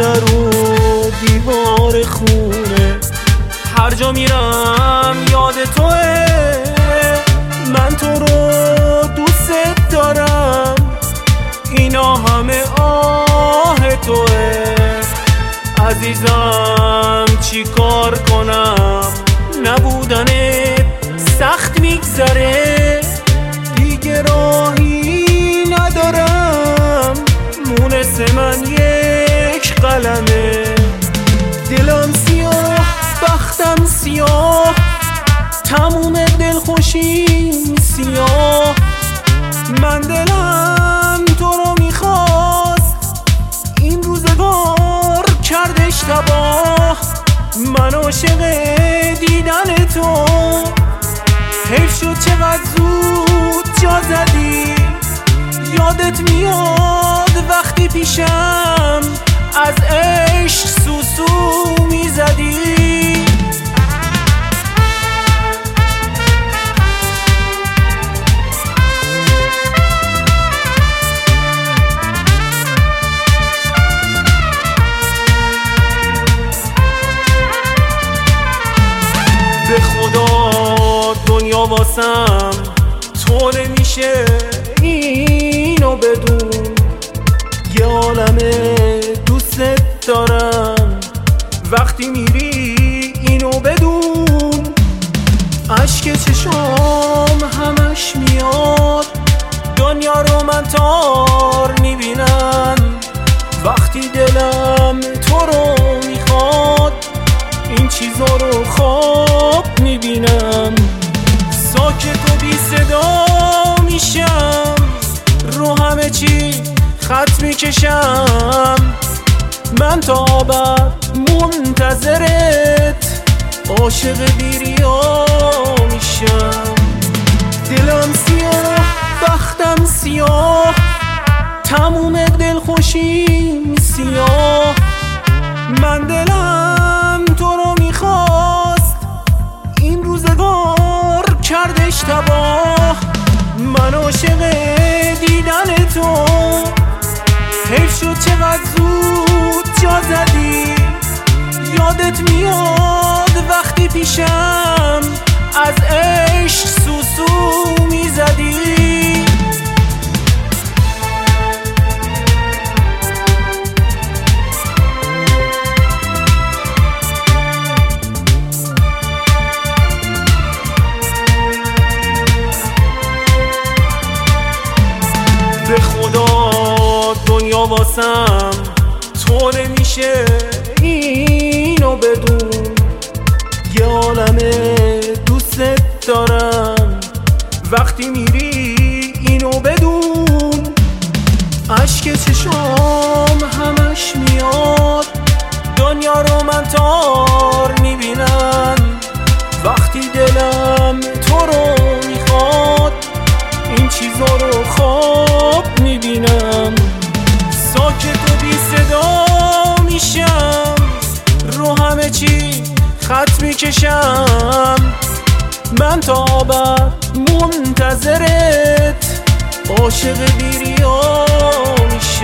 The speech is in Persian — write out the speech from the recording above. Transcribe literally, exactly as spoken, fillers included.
در و دیوار خونه، هر جا میرم یاد توه. من تو رو دوست دارم، اینا همه آه توه. عزیزم چی کار کنم، نبودنت سخت میگذره. دیگه راهی ندارم، مونس من یک قلمه. دلم سیاه بختم سیاه، تموم دلخوشیم سیاه. من دلم تو رو میخواست، این روزگار کردش تباه. من عاشق دیدن تو، حیف شد چقدر زود جا زدی. یادت میاد وقتی پیشم از عشق سوسو میزدی. به خدا دنیا واسم تو نمیشه اینو بدون. یه عالمه دوست دارم، وقتی میری اینو بدون. اشک چشام همش میاد، دنیا رو من تار میبینم. وقتی دلم تو رو میخواد، این چیزا رو خواب میبینم. ساکت و بی صدا میشم، رو همه چی خط میکشم. من تا ابد منتظرت، عاشق بیریا میشم. دلم سیاه بختم سیاه، تموم دلخوشیم سیاه. من دلم تو رو میخواست، این روزگار کردش تباه. من عاشق دیدن تو، حیف شد چقدر زود جا زدی. یادت میاد وقتی پیشم از عشق سوسو میزدی. به خدا دنیا واسم تو نمیشه اینو بدون. یه عالمه دوست دارم، وقتی میری اینو بدون. اشک چشام همش میاد، دنیا رو من تار میبینم. وقتی دلم تو رو میخواد، این چیزا رو خواب میبینم. ساکت و بی صدا میشم، رو همه چی خط میکشم. من تا ابد منتظرت، عاشق بیریا میشم.